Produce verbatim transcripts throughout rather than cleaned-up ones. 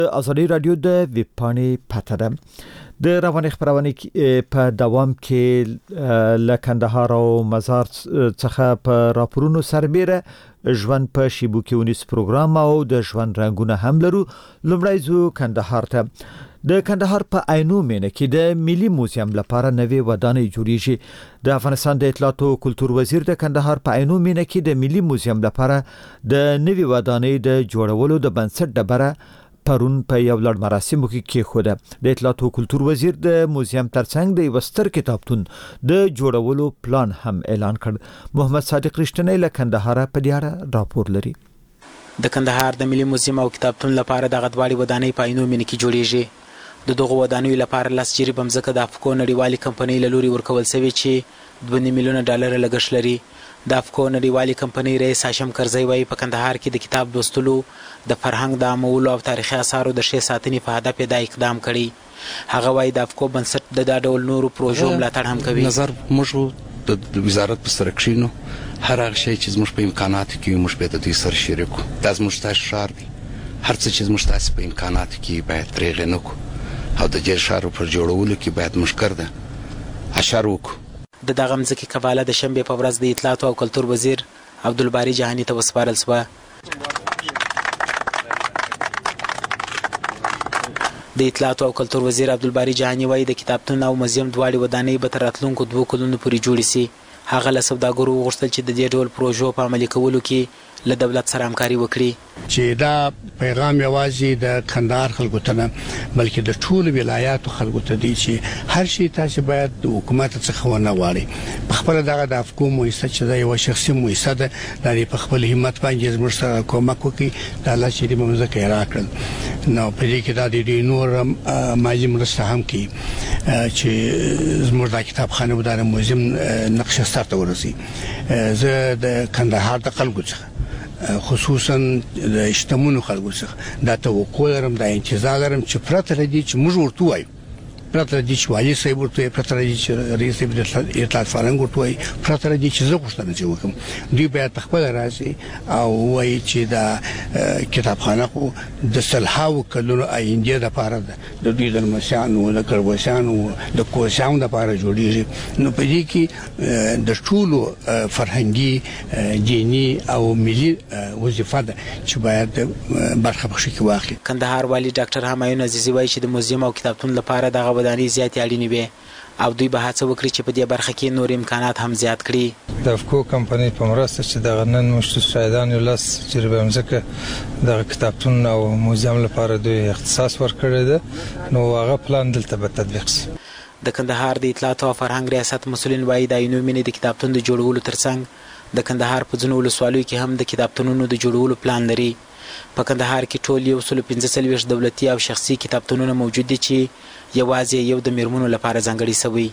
ازادي رادیو د ویبپاڼې پته ده د رواني خبرونه په دوام کې ل کندهار او مزار څخه په راپورونو سربېره ژوند په شیبو کې ونیس پروګرام او د ژوند رنگونه هم لرو. لومړی زو کندهار ته. د کندهار په عینو مینه کې د ملي موزیم لپاره نوې ودانۍ جوړیږي. د افغانستان د اطلاعات او کلتور وزیر د کندهار په عینو مینه کې د ملي موزیم لپاره د نوې ودانۍ د جوړولو د بنسټ ډبره پرون په یو لړ مراسمو کې کېښوده. د اطلاعات او کلتور وزیر د موزیم ترڅنګ د یو ستر کتابتون د جوړولو پلان هم اعلان کړ. محمد صادق رښتینی له کندهار په دې اړه راپور لري. د کندهار د ملي موزیم او کتابتون لپاره د غدوالي ودانۍ په عینو مینه کې جوړیږي. د دغه ودانیو لپاره لاس جری بمځکه د افکو نړیوالې کمپنۍ له لوري ورکول شوی چې دوه میلیونه ډالر لګښت لري. د افکو نړیوالې کمپنۍ رئیس هاشم کرزی وايي په کندهار کې د کتاب لوستلو د فرهنګ د عامولو او تاریخي آثارو د ښې ساتنې په هدف دا اقدام کړي. هغه وايي د افکو بنسټ د دا ډول نورو پروژو ملاتړ هم کوي. نظر موږ د وزارت په سره کښینو هر هغه شی چې موږ په امکاناتو کې موږ به د دې سره شریکو. دا زموږ تاسو شار دي. هر څه چې موږ تاسو په امکاناتو کې باید پرېغه نکو او د دې شارو پر جوړولو کې باید مشکر ده اشاره وکړو. د دغه مځکې کفاله د شنبې په ورځ د اطلاعات او کلتور وزیر عبدالباری جهانی ته وسپارل شوه. د اطلاعات او کلتور وزیر عبدالباری جهانی وايي د کتابتون او موزیم دواړي ودانۍ به تر راتلونکو دوه کلونو پورې جوړې شي. هغه له سوداګرو وغوښتل چې د دې ډول پروژو په عملي کولو کې له دولت سره همکاري وکړي. چې دا پیغام یوازې د کندهار خلکو ته نه بلکې د ټولو ولایاتو خلکو ته دی چې هر شي تاسو باید د حکومت څخه ونه غواړئ. په خپل دغه د افکو مؤسسه چې دا یو شخصي مؤسسه ده د په خپل همت باندې زموږ سره کومک وکړي د الله چې دې ممزه راکړل. نو په دې کې دا د نور ماجی مرسته هم کوي چې زموږ د کتابخانه ودار موزیم نقشه ستاسو ورسي. زه د کندهار د خلکو څخه خصوصا د اجتماعي خلکو څخه دا توقع لرم دا انتظار لرم چې پرته لدی چې موږ ورته وایو پرته لدی چې والی صاحب ورته پرته لدی چې رئیس د اطلاعات فرنګ ورته وایي پرته لدی چې زه غوښتنه وکم دوی باید خپل راځي او وایي چې دا کتابخانه خو د صلحاو کلونو آینده د پاره د دوی د مسیانو د کروسانو د کوسانو د پاره جوړیږي. نو په دې کې د ټولو فرهنګي دینی او ملي وظیفه ده چې باید برخه بخښي کې واخلي. کندهار والی ډاکټر همایون عزیزی وايي چې د موزیم او کتابتون لپاره دغه ودانۍ زیاتې اړینې وي او دوی به هڅه وکړي چې په دې برخه کې نور امکانات هم زیات کړي. د افکو کمپنۍ په مرسته چې د غنن مشترک شایدان یو لاس تجربه مزکه د کتابتون او موزیم لپاره دوی اختصاص ورکړی ده نو هغه پلان دلته به تطبیق شي. د کندهار د اطلاعات او فرهنګ ریاست مسؤلین وايي د عینو مینې د کتابتون د جوړولو ترڅنګ د کندهار په ځینو ولسوالیو کې هم د کتابتونونو د جوړولو پلان لري. په کندهار کې ټول یو سل پنځه څلوېښت دولتي او شخصي کتابتونونه موجود دي چې یوازې یو د میرمنو لپاره ځانګړي شوی.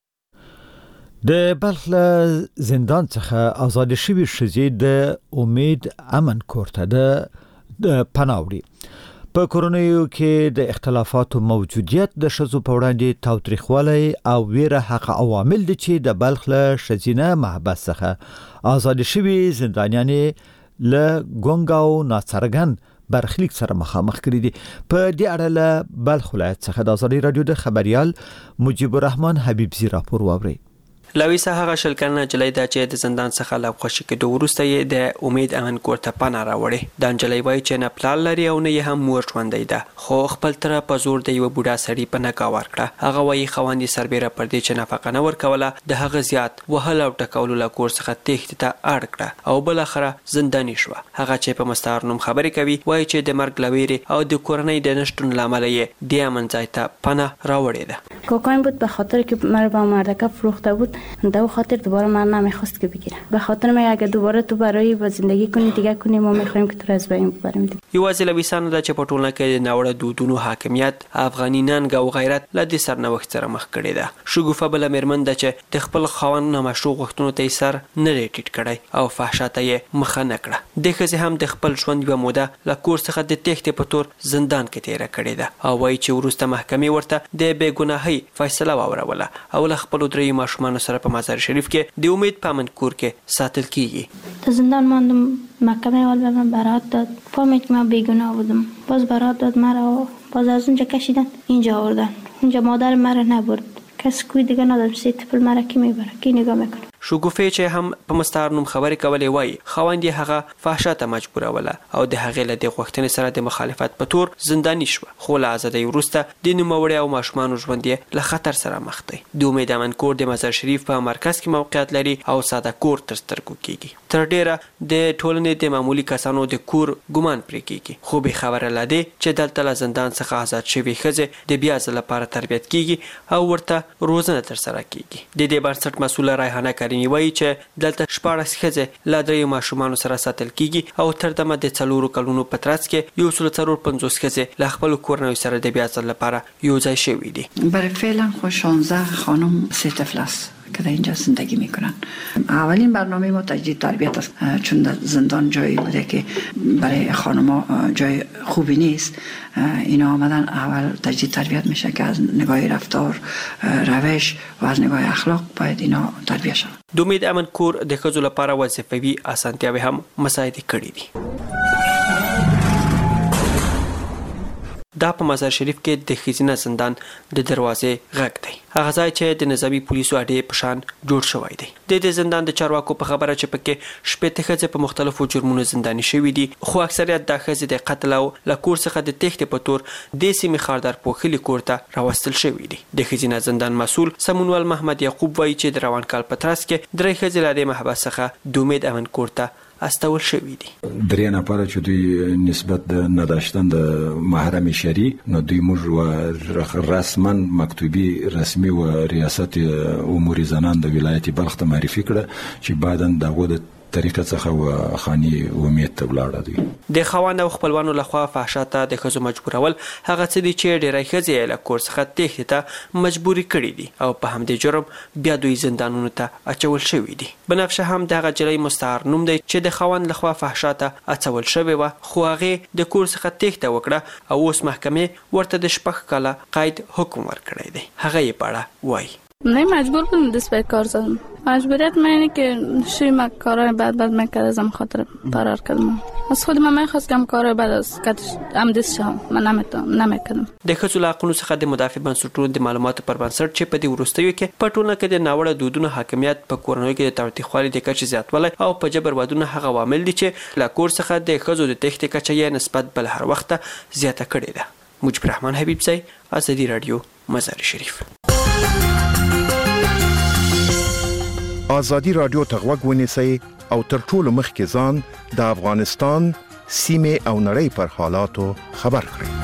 د بلخ زندان څخه آزاد شوی ښځې د امید امن کور ته د پناوړي. په کورونو کې د اختلافاتو موجودیت د ښځو په وړاندې تاوتریخوالی او ویره هغه عوامل دي چې د بلخ له ښځینه محبس څخه آزاد شوی زندانیانې له ګونګاو ناڅرګند برخلیک سره مخامخ کړي دي. په دې اړه له بلخ ولایت څخه د ازادي رادیو د خبريال مجيب الرحمن حبيبزي راپور واوري. لویسه هغه شلکرنه جلای د چې د زندان څخه لا خوشی کې د ورسته یې د امید امن کور ته پناه راوړي. د انجلای وای چې نه پلان لري او نه یې هم مور ژوندۍ ده خو خپل تر په زور د یو بوډا سړي په نکاح ورکړه. هغه وای خوندې سربېره پر دې چې نفقه نه ورکوله د هغه زیات وهل او ټکولو له کور څخه تېښتې ته اړ کړه او بل اخره زنداني شو. هغه چې په مستعار نوم خبرې کوي وای چې د مرګ لويري او د کورنۍ د نشټون لامل یې د امن ځای ته پناه راوړې ده. کوکاین بود به خاطر که مرا با مردکه فروخته بود دو خاطر دوباره من نمیخواست که بگیرم. به خاطر من اگه دوباره تو برای با زندگی کنی دیگه کنی ما میخوایم که تو از بین ببریم. یوازې لویسانه د چپټولنه کې د ناوړه دودونو حاکمیت افغاني ننګ او غیرت له دې سرنوښت سره مخ کړي ده. شګوفه بل مېرمن ده چې د خپل خاوند نامشروع غوښتنو ته سر نه ټیټ کړي او فحشا ته یې مخه نه کړه. د ښځې هم د خپل ژوند یوه موده له کور څخه د تېښتې په تور زندان کې تېره کړې ده او وایي چې وروسته محکمې ورته د بې ګناهۍ فیصله واوروله او له خپلو دریو ماشومانو سره په مزار شریف کې د امید په امن کور کې ساتل کیږي. د زندان ماندم محکمه اول به من برات داد، فهمید که من بیگناه بودم، باز برات داد مرا و باز از اونجا کشیدن اینجا آوردن. اونجا مادر مرا نبرد، کس کوی دیگه ندارم، سی طفل مرا کی میبره، کی نگاه میکنه. شګوفې چې هم په مستعارنوم خبرې کولې وای خاوند یې هغه فحشا ته مجبوروله او د هغې له دې غوښتنې سره د مخالفت په تور زنداني شوه، خو له ازادۍ وروسته د نوموړي او ماشومانو ژوند یې له خطر سره مخ دی. د امید امن کور د مزار شریف په مرکز کې موقعیت لري او ساده کور تر سترګو کیږي. تر ډیره د ټولنې د معمولی کسانو د کور ګمان پرې کیږي، خو به خبره لدی چې دلته له زندان څخه آزاد شوي ښځې د بیا ځل لپاره تربیت کیږي او ورته روزنه تر سره کیږي. د دې بنسټ مسؤله ریحانه کریمي وایي چې دلته شپاړس ښځې له دریو ماشومانو سره ساتل کیږي او تر دمه د څلورو کلونو په ترڅ کې یو سل څلور پنځوس ښځې له خپلو کورنیو سره د بیا ځل لپاره یو ځای شوي دي. برای فعلا خو شانزده خانم سه طفل است که در اینجا زندگی میکنن. اولین برنامه ما تجدید تربیت است، چون در زندان جایی بوده که برای خانم‌ها جای خوبی نیست. اینا آمدن اول تجدید تربیت میشه که از نگاه رفتار، روش و از نگاه اخلاق باید اینا تربیت شون. د امید امن کور د ښځو لپاره وظیفوي اسانتیاوې هم مساعدې کړې دي. دا په مزار شریف کې د ښځینه زندان د دروازې غږ دی، هغه ځای چې د نظامي پولیسو اډې په شان جوړ شوی دی. د دې زندان د چارواکو په خبره چې پکې شپېته ښځې په مختلفو جرمونو زنداني شوي دي، خو اکثریت دا ښځې د قتل او له کور څخه د تېښتې په تور دې سیمې خاردار پوښلي کور ته راوستل شوي دي. د ښځینه زندان مسؤل سمونوال محمد یعقوب وایي چې د روان کال په ترڅ کې درې ښځې له دې محبس څخه د امید امن کور ته استول شوی دي. درې نفر چې دوی نسبت د نداشتن د محرم شری نو دوی موږ و رسما مکتوبی رسمي و ریاست امور زنان د ولایت بلخ ته معرفي کړه چې بعدن دغه د طریقه څخه و خاني امید ته ولاړه دي. د خوان او خپلوانو لخوا فحشا ته د ښځو مجبورول هغه څه دي چې ډېری ښځې له کور څخه تېښتې ته مجبوري کړي دي او په همدې جرم بیا دوی زندانونو ته اچول شوي دي. بنفشه هم د هغه جلۍ مستعار نوم دی چې د خوان لخوا فحشا ته اچول شوې وه، خو هغې د کور څخه تېښته وکړه او اوس محکمې ورته د شپږ کاله قید حکم ورکړی دی. هغه یې په اړه وایي: نه مجبور بودم دست به کار زدم. مجبوریت من اینه که شوی من کارهای بد بد من کرد ازم خاطر فرار کردم. از خود من میخواستم کارهای بد از کتش هم دست شم، من نمیتونم نمیکردم. د ښځو له حقونو څخه د مدافع بنسټونو د معلوماتو پر بنسټ چې په دې وروستیو کې په ټولنه کې د ناوړه دودونو حاکمیت په کورنیو کې د تاوتریخوالي د کچې زیاتوالی او په جبر ودونه هغه عوامل دي چې له کور څخه د ښځو د تېښتې کچه یې نسبت بل هر وخت زیاته کړې ده. مجيب الرحمن حبیبزی، ازادي رادیو، مزار شریف. ازادي رادیو ته غوږ ونیسئ او تر ټولو مخکې ځان د افغانستان سیمې او نړۍ پر حالاتو خبر کړئ.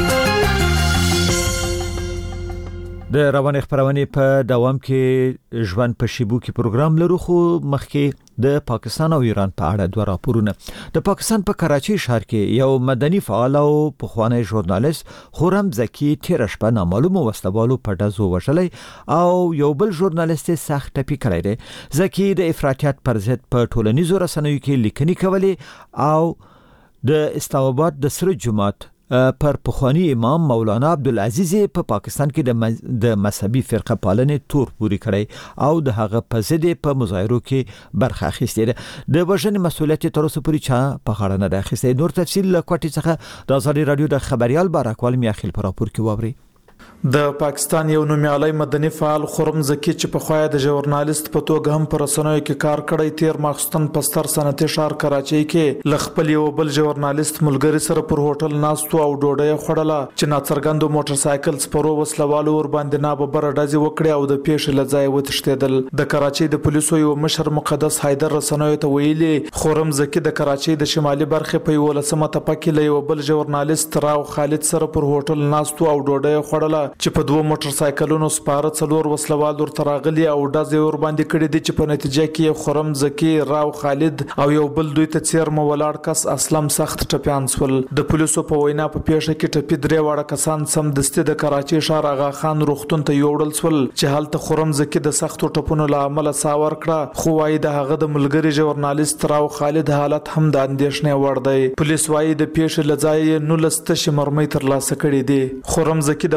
د رواني خبرونه په دوام کې ژوند په شیبو کې پروګرام لرو، خو مخکې د پاکستان او ایران په اړه دوه راپورونه. د پاکستان په کراچي ښار کې یو مدني فعال او پخوانی ژورنالیست خورم زکی تیر شپه نامعلومو وسلوالو په ډزو وشلای او یو بل ژورنالیست سخت ټپي کړی دی. زکی د افراطیت پر ضد په ټولنیزو رسنیو کې لیکنې کولې او د اسلام آباد د سره جماعت پر پخوانی امام مولانا عبدالعزیز په پاکستان کې د مذهبي فرقه پالنې تور پوری کړی او د هغه په ضد په مظاهرو کې برخه اخیستې ده. د وژنې مسؤلیت تر اوسه پورې چا په غاړه نه ده اخیستی. نور تفصیل له کوټې څخه د ازادي رادیو د خبريال بارکوال میاخیل پر راپور کې واوري. د پاکستان یو نومیالی مدني فعال خورم زکی چې په خویا د ژورنالیست په توګه هم پر رسنیو کې کار کړی، تیر ماخستن په ستر صنعتي ښار کراچۍ کې ل خپل یو بل ژورنالیست ملګری سره پر هوټل ناستو او ډوډۍ خوړله چې ناڅرګندو موټر سایکل سپرو وسلوالو ور باندې ناببره ډزې وکړې او د پیښې له ځایه وتښتېدل. د کراچۍ د پولیسو یو مشر مقدس حیدر رسنیو ته ویلي خورم زکی د کراچۍ د شمالي برخې په یولسمه تپه کې له یو بل ژورنالیست راو خالد سره پر هوټل ناستو او ډوډۍ خوړله چې په دوه موټر سایکلونو سپاره څلور وسلوال ورته راغلي او ډزې ور باندې کړې دي چې په نتیجه کې خورم زکی، راو خالد او یو بل دوی ته څیرمه ولاړ کس اسلم سخت ټپیان سول. د پولیسو په وینا په پیښه کې ټپي درې واړه کسان سمدستي د کراچۍ ښار آغا خان روغتون ته یوړل سول چې هلته خورم زکی د سختو ټپونو له امله ساور کړه، خو وايي د هغه د ملګری ژورنالیست راو خالد حالت هم د اندېښنې وړ دی. پولیس وايي د پیښې له ځایه نولس تشې مرمۍ ترلاسه کړې دي. خورم زکی د پاکستان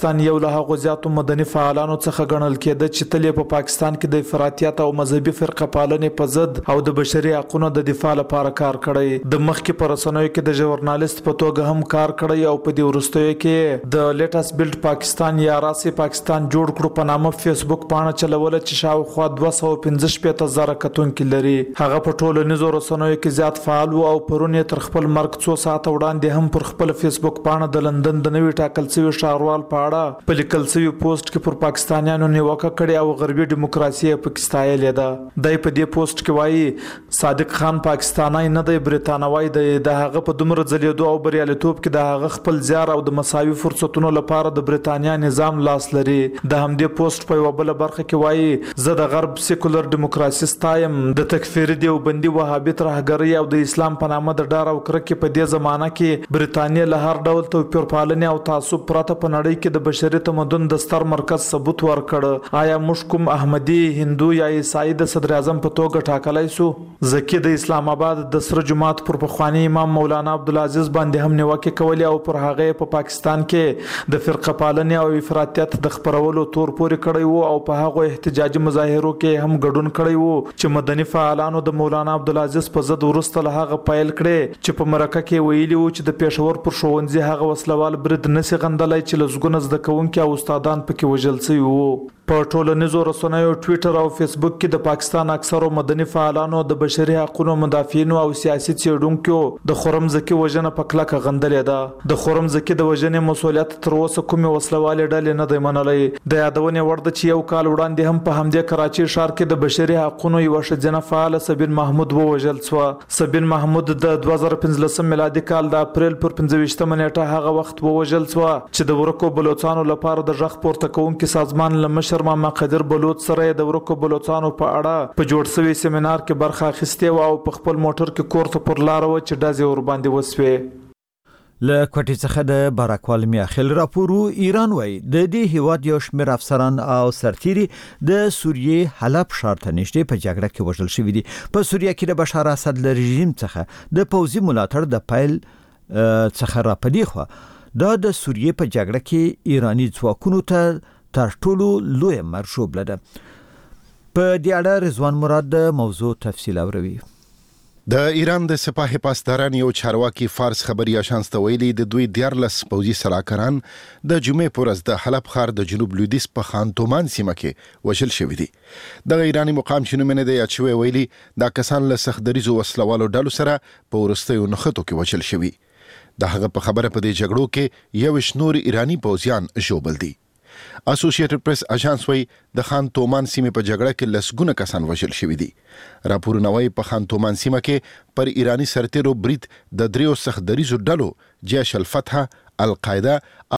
پاکستان یو له هغو زیاتو مدني فعالانو څخه ګڼل کېده چې تل په پاکستان کې د افراطیت او مذهبي فرقه پالنې په ضد او د بشري حقوقو د دفاع لپاره کار کړی. د مخکې په رسنیو کې د ژورنالیست په توګه هم کار کړی او په دې وروستیو کې د لیټس بیلډ پاکستان یا راسي پاکستان جوړ کړو په نامه فیسبوک پاڼه چلوله چې شاوخوا دوه سوه پنځه شپېته زره کتونکي لري. هغه په ټولنیزو رسنیو کې زیات فعال و او پرون یې تر خپل مرګ څو ساعته وړاندې هم پر خپل فیسبوک پاڼه د لندن د نوي ټاکل شوي ښاروال په اړه په لیکل شوي پوسټ کې پر پاکستانیانو نیوکه کړې او غربي دیموکراسي یې پکې ستایلې ده. دی په دې پوسټ کې وایي صادق خان پاکستانی نه دی، برتانوي دی. د هغه په دومره ځلیدو او بریالیتوب کې د هغه خپل زیار او د مساوي فرصتونو لپاره د برتانیا نظام لاس لري. د همدې پوسټ په یوه بله برخه کې وایي زه د غرب سیکولر دیموکراسي ستایم، د تکفیري دیوبندي وهابي ترهګرۍ او د اسلام په نامه د ډار او کرکې په دې زمانه کې برتانیا له هر ډول توپیر پالنې او تعصب پرته په نړۍ کې د بشري تمدن د ستر مرکز ثبوت ورکړ. آیا موږ کوم احمدي، هندو یا عیسائی د صدر اعظم په توګه ټاکلی سو؟ زکی د اسلام آباد د سره جماعت پر پخوانی امام مولانا عبدالعزیز باندې هم نیوکې کولې او پر هغه په پاکستان کې د فرقه پالنې او افراطیت د خپرولو تور پورې کړی وو او په هغه احتجاجي مظاهرو کې هم ګډون کړی وو چې مدني فعالانو د مولانا عبدالعزیز په ضد وروسته له هغه پیل کړي چې په مرکه کې ویلي وو چې د پېښور پر ښوونځي هغه وسلوال برید نشي غندلی چې لزګونه زده کوونکي او استادان پکې وژل شوي وو. په ټولنیزو رسنیو ټویټر او فیسبوک کې د پاکستان اکثرو مدني فعالانو د بشري حقوقو مدافعینو او سیاسي څېړونکو د خرم زکی وژنه په کلکه غندلې ده. د خرم زکی د وژنې مسؤلیت تر اوسه کومې وسلوالې ډلې نه دی منلی. د یادونې وړ ده چې یو کال وړاندې هم په همدې کراچۍ ښار کې د بشري حقوقو یوه ښځینه فعاله سبین محمود ووژل شوه. سبین محمود د دوه زره پنځلسم میلادي کال د اپریل پر پنځه ویشتمه نیټه هغه وخت ووژل شوه چې د ورکو بلوڅانو لپاره د غږ پورته کوونکي سازمان له مشر ماما قدر بلوچ سره د ورکو بلوچانو په اړه په جوړ شوي سیمینار کې برخه اخیستې وه او په خپل موټر کې کور ته پر لاره وه چې ډزې ورباندې وسوې. له کوټې څخه د باراکوال میاخیل راپورو ایران وایي د دې هیواد یو شمېر افسران او سرتیري د سوریې حلب ښار ته نږدې په جګړه کې وژل شوي دي. په سوریه کې د بشار اسد له رژیم څخه د پوځي ملاتړ د پیل څخه راپدې خو دا د سوریې په جګړه کې ایراني ځواکونو ته تر ټولو لوی مرشوب لده. په دې اړه رضوان مراد د موضوع تفصیل اوروي. د ایران د سپاه پاسداران یو چارواکي فارس خبري اژانس ته ویلي د دوی دیارلس پوځي سلاکاران د جمعې په ورځ د حلب ښار د جنوب لویدیځ په خان تومان سیمه کې وژل شوي دي. دغه ایراني مقام چې نوم یې نه دی یاد شوی ویلي دا کسان له سختدریزو وسلوالو ډلو سره په وروستیو نښتو کې وژل شوي. د هغه په خبره په دې جګړو کې یویشت نور ایراني پوځیان ژوبل دي. اسوسییټډ پریس اژانس وایي د خان تومان سیمې په جګړه کې لسګونه کسان وژل شوي دي. راپورونه وایي په خان تومان سیمه کې پر ایراني سرتیرو برید د دریو سختدریزو ډلو جیش الفتح، القاعده